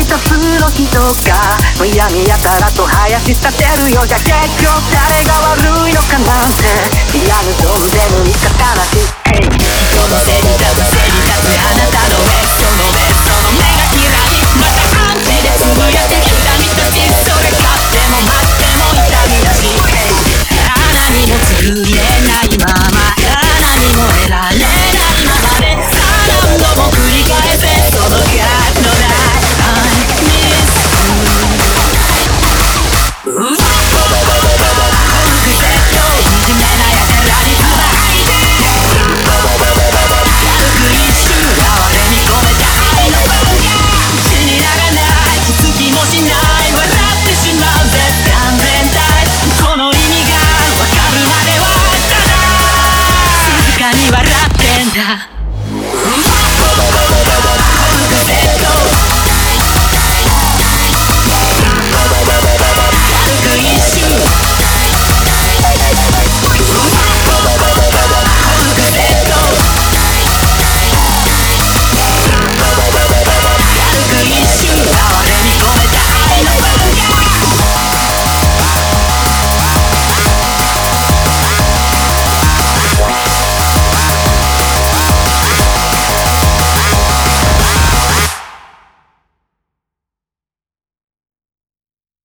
一つの人がむやみやたらと林立てるよ。じゃ結局誰が悪いのかなんてリアルどうでもいいか悲しい。人のせいに立つあなたのベストのベスト